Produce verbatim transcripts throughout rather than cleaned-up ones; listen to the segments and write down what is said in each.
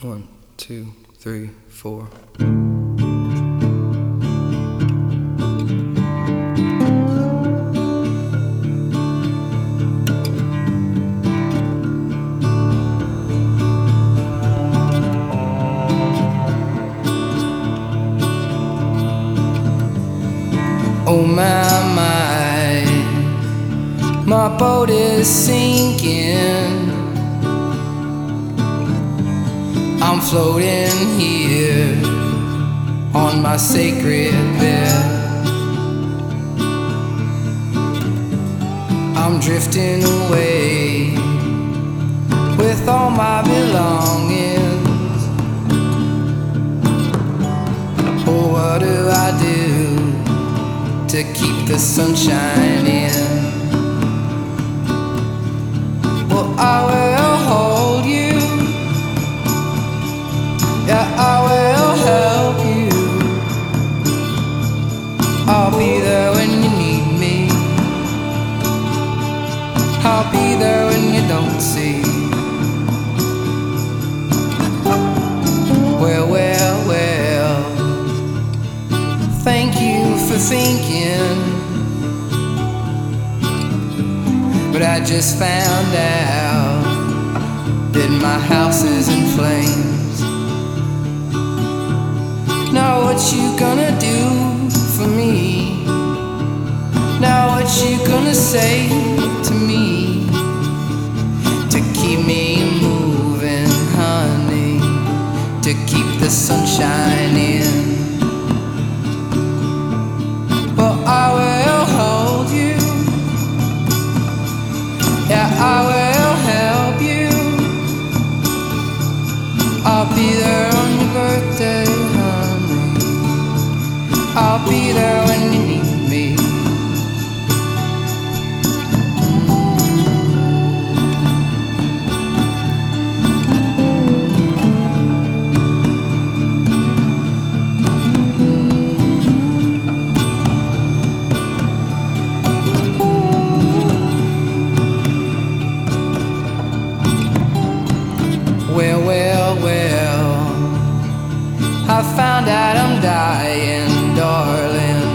One, two, three, four. Oh my, my, my boat is sinking. I'm floating here on my sacred bed. I'm drifting away with all my belongings. Oh, what do I do to keep the sunshine in? Well, I will hold you. Yeah, I will help you. I'll be there when you need me. I'll be there when you don't see. Well, well, well, thank you for thinking. But I just found out that my house is in flames. Now what you gonna do for me? Now what you gonna say to me to keep me moving, honey, to keep the sunshine in? Well, I will hold you. Yeah, I will help you. I'll be there on your birthday, honey. I'll be there when you need me. Well, well, well, I found out I'm dying, darling.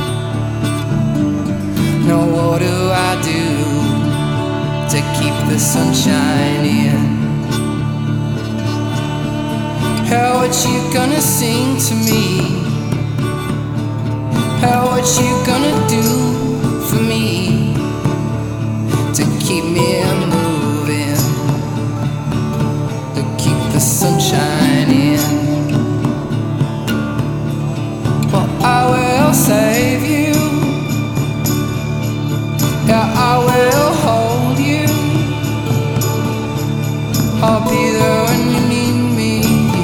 Now what do I do to keep the sunshine in? How what you gonna sing to me? How what you gonna do for me to keep me moving, to keep the sunshine in? Well, I will save you. Yeah, I will hold you. I'll be there when you need me,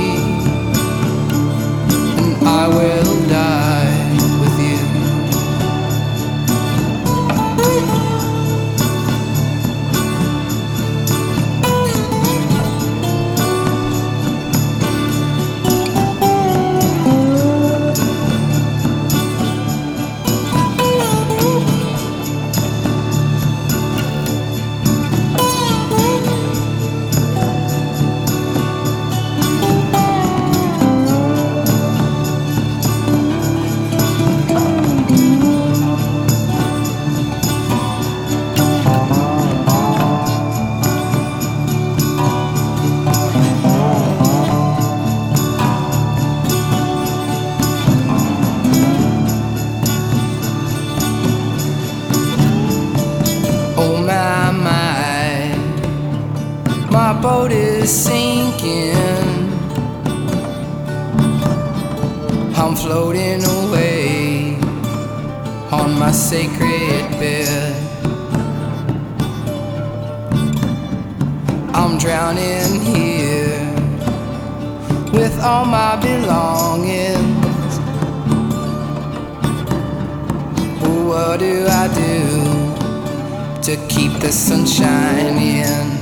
and I will die with you. Oh my, my, my boat is sinking. I'm floating away on my sacred bed. I'm drowning here with all my belongings. Oh, what do I do to keep the sunshine in?